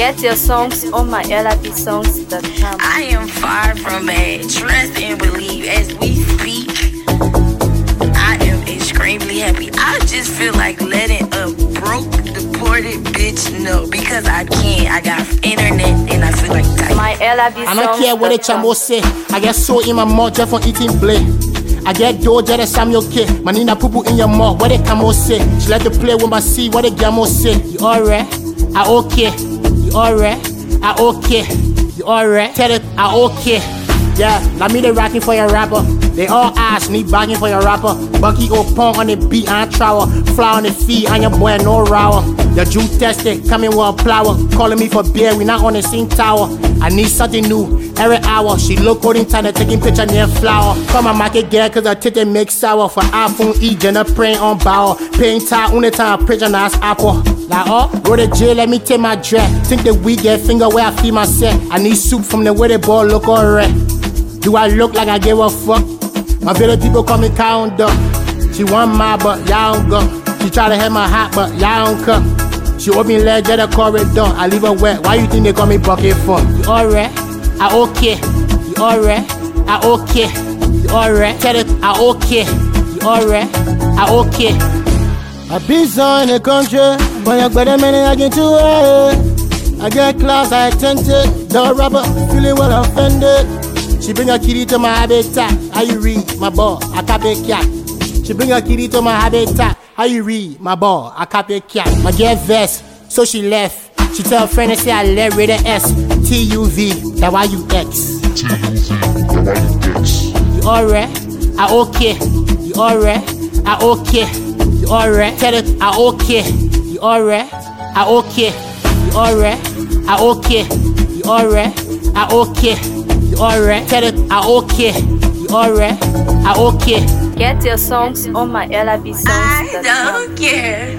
Get your songs on mylabsongs.com. I am far from bad. Trust and believe as we speak. I am extremely happy. I just feel like letting a broke, deported bitch know because I can't. I got internet and I feel like typing. mylabsongs.com. I don't care what the chamo say. I get so in my mouth just for eating play. I get doja the Samuel K. Manina poo in your mouth. What the camo say? She like to play with my seed. What the gamo say? You alright? I okay. You alright? I okay. You alright? Tell it I okay. Yeah, like me they rocking for your rapper. They all ask me bagging for your rapper. Bucky O'Pong on the beat and trowel. Fly on the feet and your boy no rower. Your Jew tested, coming with a plower. Calling me for beer, we not on the same tower. I need something new every hour. She look good in time, taking picture near flower. Come on, market girl, cause her titty make sour. For iPhone E, Jenna praying on bow. Paying time, only time, prison as apple. Like, go to jail, let me take my dress. Think the weed get finger where I feed myself. I need soup from the way the ball look alright. Do I look like I give a fuck? My village people call me count up. She want my but y'all don't go. She try to have my hat but y'all don't come. She open leg at the corridor. I leave her wet. Why you think they call me bucket for? You alright? I okay. You alright? I okay. You alright? Tell it I okay. You alright? I okay. I be so in the country, but you better man I get to it. I get class, I attentive. The rapper feeling well offended. She bring a kitty to my habitat. How you read my ball? I copy cat. She bring a kitty to my habitat. How you read my ball? I copy cat. My girl vest, so she left. She tell a friend and say I left with an S. TUV, that why you X. TUV, that why you X. You alright? I okay. You alright? I okay. You alright? Tell it I okay. You alright? I okay. You alright? I okay. You alright? I okay. You alright? Tell it I okay. You alright? I okay. Get your songs on mylabsongs.com. I don't care.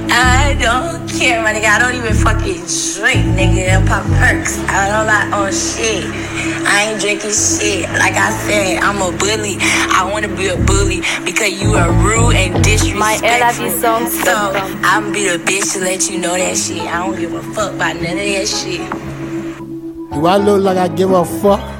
I don't care, my nigga. I don't even fucking drink, nigga. And pop perks. I don't like on shit. I ain't drinking shit. Like I said, I'm a bully. I want to be a bully because you are rude and disrespectful. mylabsongs.com. So I'm be the bitch to let you know that shit. I don't give a fuck about none of that shit. Do I look like I give a fuck?